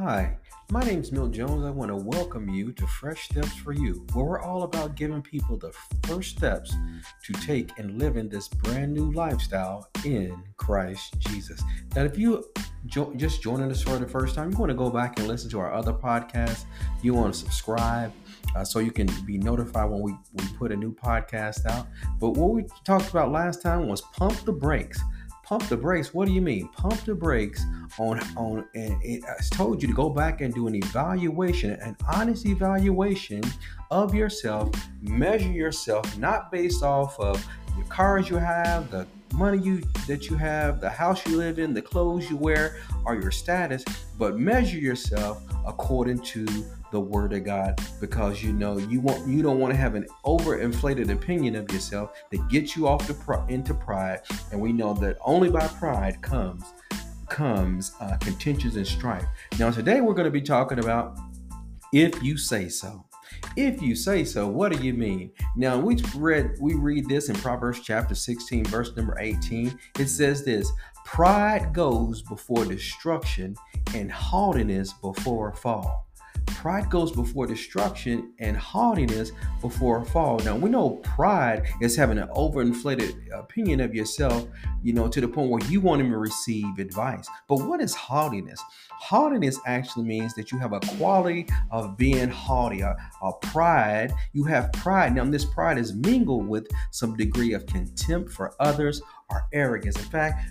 Hi, my name is Milt Jones. I want to welcome you to Fresh Steps for You, where we're all about giving people the first steps to take and live in this brand new lifestyle in Christ Jesus. Now, if you just joining us for the first time, you want to go back and listen to our other podcasts. You want to subscribe so you can be notified when we put a new podcast out. But what we talked about last time was pump the brakes. Pump the brakes. What do you mean? Pump the brakes on and it has told you to go back and do an evaluation, an honest evaluation of yourself. Measure yourself not based off of the cars you have, the money that you have, the house you live in, the clothes you wear, or your status, but measure yourself according to the Word of God, because you don't want to have an overinflated opinion of yourself that gets you off into pride. And we know that only by pride comes contentions and strife. Now today we're going to be talking about if you say so. If you say so, what do you mean? Now we read this in Proverbs chapter 16, verse number 18. It says this: pride goes before destruction and haughtiness before a fall. Pride goes before destruction and haughtiness before a fall. Now, we know pride is having an overinflated opinion of yourself, to the point where you won't even receive advice. But what is haughtiness? Haughtiness actually means that you have a quality of being haughty, a pride. You have pride. Now, this pride is mingled with some degree of contempt for others or arrogance. In fact,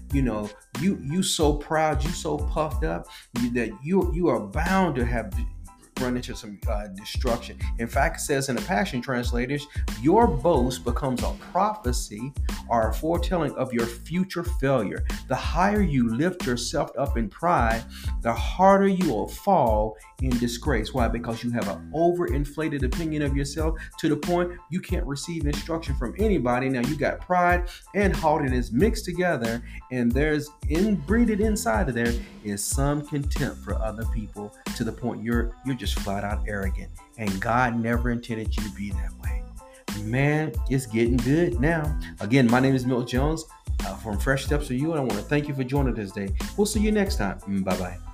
you so proud, you so puffed up that you are bound to have run into some destruction. In fact, it says in the Passion Translators, your boast becomes a prophecy or a foretelling of your future failure. The higher you lift yourself up in pride, the harder you will fall in disgrace. Why? Because you have an overinflated opinion of yourself to the point you can't receive instruction from anybody. Now you got pride and haughtiness mixed together, and there's inbreeded inside of there is some contempt for other people to the point you're just flat out arrogant, and God never intended you to be that way. Man, it's getting good now. Again, my name is Milt Jones from Fresh Steps for You, and I want to thank you for joining us today. We'll see you next time. Bye-bye.